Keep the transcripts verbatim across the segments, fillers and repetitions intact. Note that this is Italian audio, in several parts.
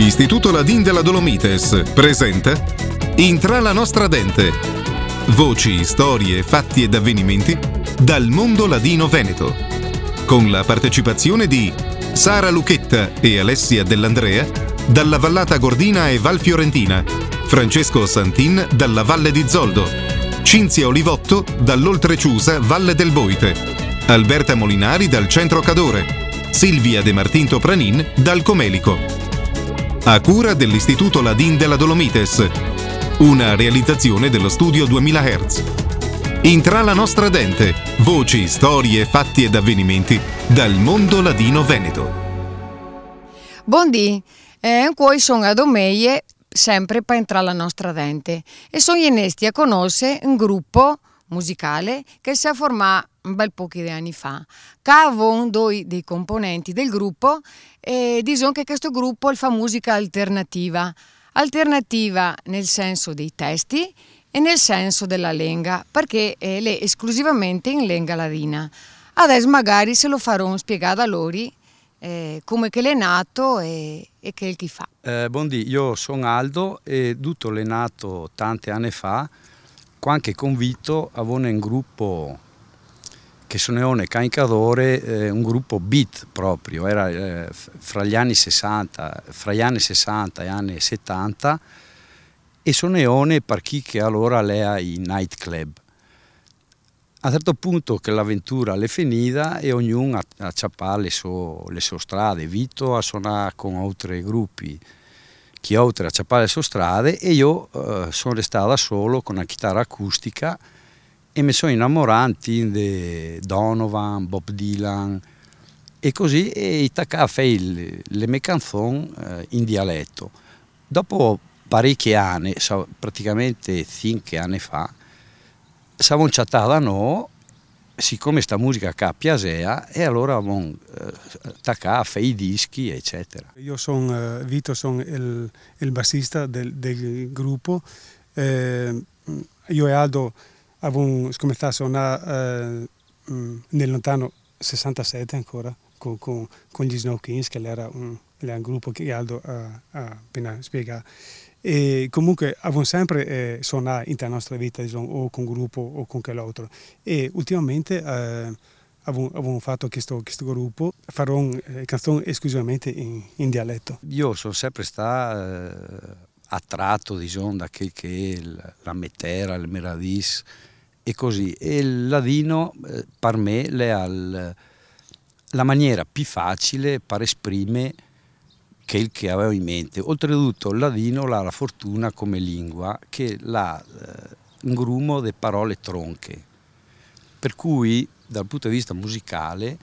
Istituto Ladin della Dolomites presenta Intra la nostra dente. Voci, storie, fatti ed avvenimenti dal mondo ladino veneto. Con la partecipazione di Sara Lucchetta e Alessia Dell'Andrea dalla Vallata Gordina e Val Fiorentina, Francesco Santin dalla Valle di Zoldo, Cinzia Olivotto dall'Oltreciusa Valle del Boite, Alberta Molinari dal Centro Cadore, Silvia De Martinto Pranin dal Comelico. A cura dell'Istituto Ladin della Dolomites, una realizzazione dello studio duemila hertz. Intra la nostra dente, voci, storie, fatti ed avvenimenti dal mondo ladino veneto. Buondì, eh, qui sono a Domeie, sempre per entrare la nostra dente, e sono innesti a conoscere un gruppo musicale che si è formato un bel pochi di anni fa. Cavon due dei componenti del gruppo e diciamo che questo gruppo fa musica alternativa. Alternativa nel senso dei testi e nel senso della lenga, perché è esclusivamente in lenga ladina. Adesso magari se lo farò spiegare a loro eh, come che l'è nato e, e che il chi fa. Eh, buondì, io sono Aldo e tutto l'è nato tanti anni fa, quando convinto avevo un gruppo che sono Cancadore, eh, un gruppo beat proprio, era eh, fra gli anni sessanta, fra gli anni sessanta e gli anni settanta, e sono per chi che allora lea i nightclub. A un certo punto che l'avventura l'è finita e ognuno ha acciappato le sue le sue strade, Vito a suonare con altri gruppi, chi altri ha acciappato le sue strade, e io eh, sono restato da solo con una chitarra acustica e mi sono innamorato di Donovan, Bob Dylan e così, e attaccato a fare le, le mie canzoni eh, in dialetto. Dopo parecchi anni, so, praticamente cinque anni fa, siamo chattati da noi, siccome sta musica qua piaceva, e allora abbiamo eh, attaccato a fare i dischi, eccetera. Io sono uh, Vito, sono il, il bassista del, del gruppo. Eh, io e Aldo avevo cominciato a suonare uh, nel lontano sessantasette ancora con, con, con gli Snow Kings, che era un, era un gruppo che Aldo ha, ha appena spiegato. E comunque abbiamo sempre eh, suonato in la nostra vita, diciamo, o con gruppo o con quell'altro. E ultimamente eh, abbiamo fatto questo, questo gruppo, farò eh, canzoni esclusivamente in, in dialetto. Io sono sempre stato eh, attratto, diciamo, da quel che è la metera, il meradis e così. E il ladino eh, per me è al, la maniera più facile per esprimere che il che avevo in mente. Oltretutto il ladino ha la fortuna come lingua che ha eh, un grumo di parole tronche, per cui dal punto di vista musicale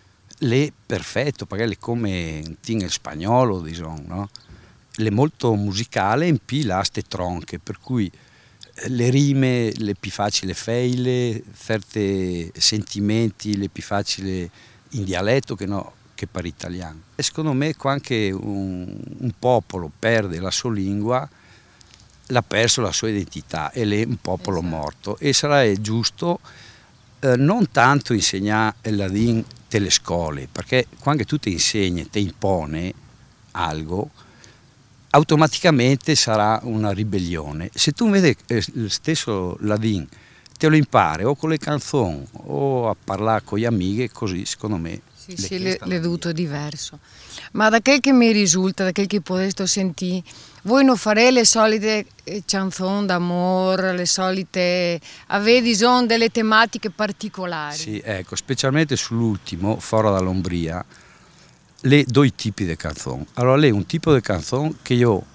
è perfetto, perché è come il spagnolo, diciamo, no? È molto musicale, in più ha ste tronche, per cui le rime le più facili feile, certi sentimenti le più facili in dialetto che no che per italiano. E secondo me quando un, un popolo perde la sua lingua, l'ha perso la sua identità e è un popolo esatto. morto, e sarà giusto eh, non tanto insegnare il ladin delle scuole, perché quando tu ti insegni, ti impone algo, automaticamente sarà una ribellione. Se tu vedi eh, lo stesso ladin, te lo impari o con le canzoni o a parlare con gli amici, così secondo me sì, sì, l'è dovuto diverso. Ma da quel che mi risulta, da quel che posso sentire, voi non farete le solite canzoni d'amore, le solite, avete sono delle tematiche particolari? Sì, ecco, specialmente sull'ultimo, Fuori dall'Ombria, le due tipi di canzoni. Allora, lei è un tipo di canzone che io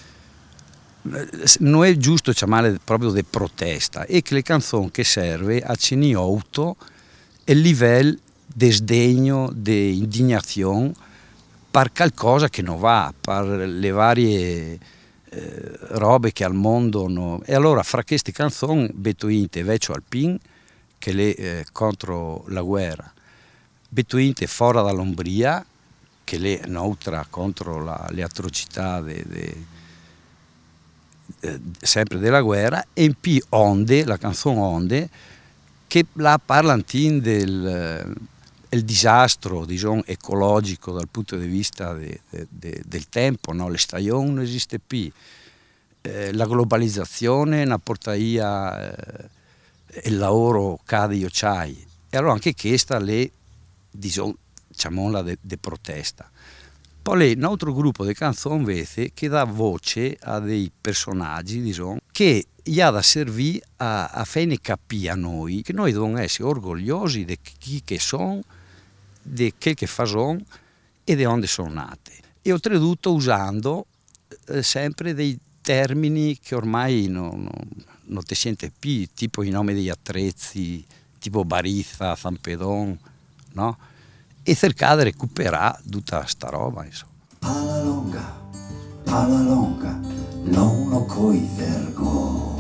non è giusto chiamare proprio di protesta, è che le canzoni che serve a cenì auto il livello di sdegno, di indignazione per qualcosa che non va, per le varie eh, robe che al mondo no. E allora fra queste canzoni Betuinte Vecchio Alpin, che è eh, contro la guerra, Betuinte Fuori dall'Ombria, che è un'altra contro la, le atrocità de, de, de, sempre della guerra, e in più Onde, la canzone Onde, che la parla del il disastro, diciamo, ecologico dal punto di vista de, de, de, del tempo, no? Le stagioni non esiste più, eh, la globalizzazione ne porta via eh, il lavoro cade io c'hai, e allora anche questa le, diciamo, diciamo de, de protesta. Poi un altro gruppo di canzoni invece che dà voce a dei personaggi, diciamo, che gli ha da servire a, a fare capire a noi che noi dobbiamo essere orgogliosi di chi che sono, di che che fanno e di dove sono nate. E oltretutto usando eh, sempre dei termini che ormai non, non, non ti sente più, tipo i nomi degli attrezzi, tipo Barizza, Zampedon, no? E cercare di recuperare tutta sta roba, insomma. Palla longa, palla longa, non lo coi vergo.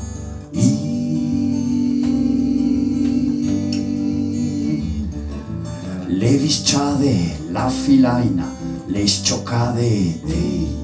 I... Le visciade, la filaina, le scioccade dei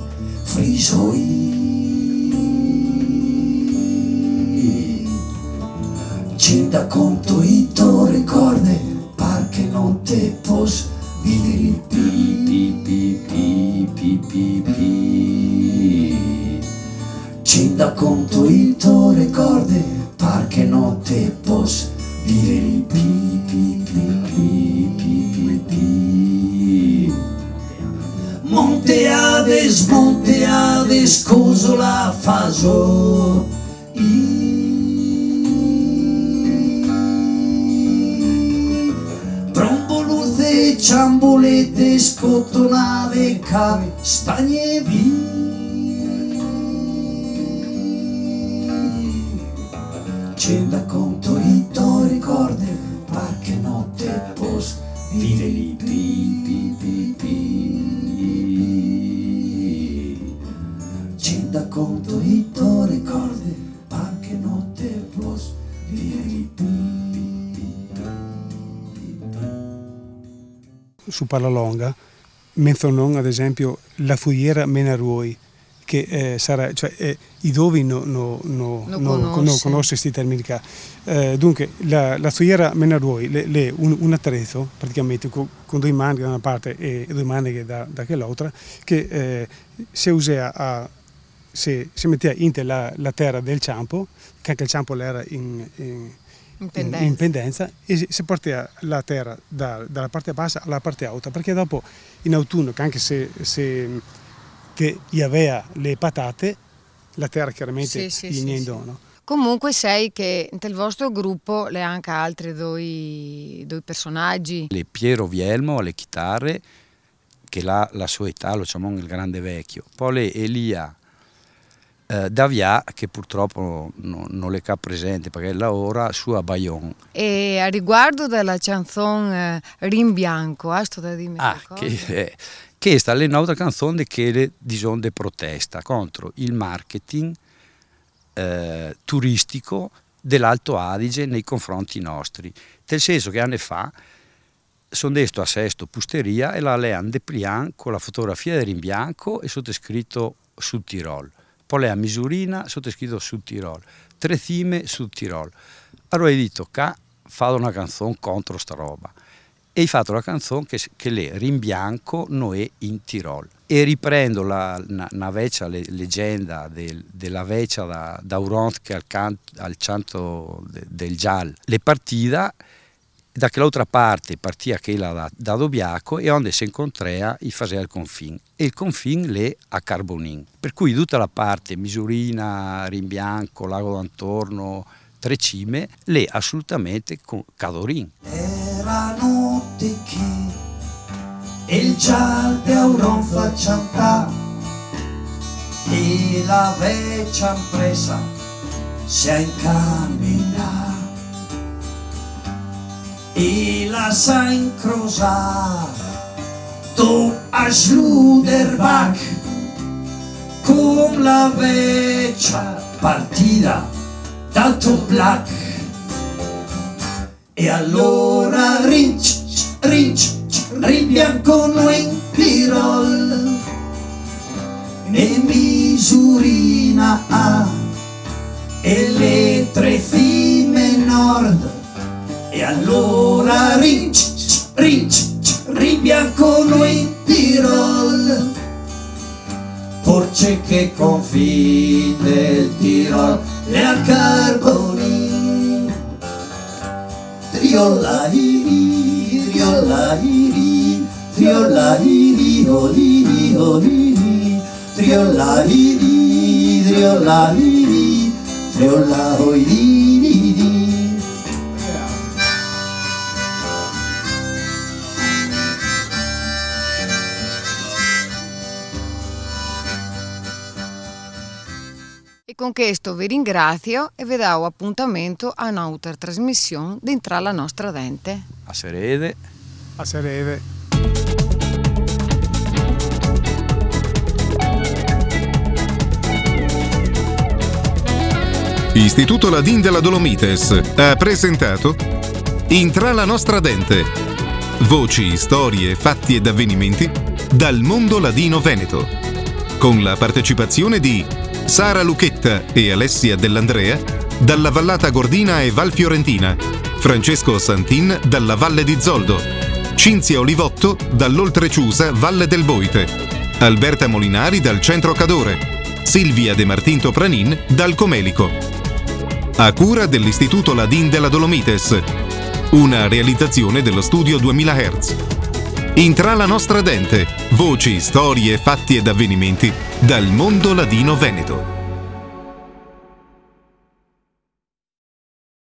frisoi. C'è da conto i to ricorde, che non te pos vivere pi pi pi pi pi pi pi. C'è da conto i to ricorde par che non te pos vivere pi pi pi pi pi pi. Monte Ades, Monte Ades, coso la faso i. Ciambolette, scottonate, cave, stagne vi. C'è da conto i to ricorde, par che notte pos vive lì pi pi pi pi. C'è da conto i to ricorde, par che notte pos vive lì pi pi pi. Su Parlalonga menzionano ad esempio la Fuiera Menaruoi, che eh, sarà, cioè eh, i dovi non no, no, no, no, no, conosce questi termini qua. Eh, dunque la, la Fuiera Menaruoi è un, un attrezzo praticamente con, con due mani da una parte e due mani da, da quell'altra, che eh, si usa a se, si metteva in la, la terra del campo, che anche il campo era in, in in pendenza, in pendenza e si porta la terra da, dalla parte bassa alla parte alta, perché dopo in autunno, anche se, se che aveva le patate, la terra chiaramente sì, gli sì, viene in sì, dono. Comunque sai che nel vostro gruppo le anche altri due, due personaggi. Le Piero Vielmo alle chitarre, che la, la sua età lo chiamano il grande vecchio, poi le Elia Eh, Davia, che purtroppo no, non le ha presente perché lavora su a Bayonne. E a riguardo della canzone eh, Rimbianco, ah, sto da dirmi ah, che, eh, questa è un'altra canzone che è diciamo di protesta contro il marketing eh, turistico dell'Alto Adige nei confronti nostri, nel senso che anni fa sono desto a Sesto Pusteria e la lean depliant con la fotografia di Rimbianco e sottoscritto Sud Tirol. Poi lei a Misurina, sottoscritto Sud Tirol, tre cime Sud Tirol. Allora ho detto che fate una canzone contro sta roba. E hai fatto la canzone che, che le Rimbianco Noè in Tirol. E riprendo la, una, una vecchia le, leggenda del, della vecchia da, da Uront che al, can, al canto de, del Gial. Le partita da quell'altra parte partia quella da, da Dobiaco e onde si incontrea e faceva il confine e il confine le a Carbonin, per cui tutta la parte Misurina, Rimbianco, Lago d'Antorno, Tre Cime le assolutamente con Cadorin. Era notte che il Gial di Auron faccianta e la vecchia impresa si è incamminata e la sa incrosar tu a Schluderbach con la vecchia partita dal tuo black e allora rinc, rinc, rimbianco noi in Tirol e Misurina A e le tre cime nord. E allora rinc, ribiancono in Tirol, porce che confine il Tirol e al Carboni. Triollairi, triollairi, triollairi, oliri, oliri, triollairi, triollairi, triollairi. E con questo vi ringrazio e vi do appuntamento a un'altra trasmissione dentro la nostra dente. A Serede. A Serede. Istituto Ladin della Dolomites ha presentato Intra la nostra dente. Voci, storie, fatti ed avvenimenti dal mondo ladino veneto. Con la partecipazione di Sara Lucchetta e Alessia Dell'Andrea dalla Vallata Gordina e Val Fiorentina, Francesco Santin dalla Valle di Zoldo, Cinzia Olivotto dall'Oltreciusa Valle del Boite, Alberta Molinari dal Centro Cadore, Silvia De Martinto Pranin dal Comelico. A cura dell'Istituto Ladin della Dolomites, una realizzazione dello studio duemila hertz. Intra la nostra dente, voci, storie, fatti ed avvenimenti dal mondo ladino veneto.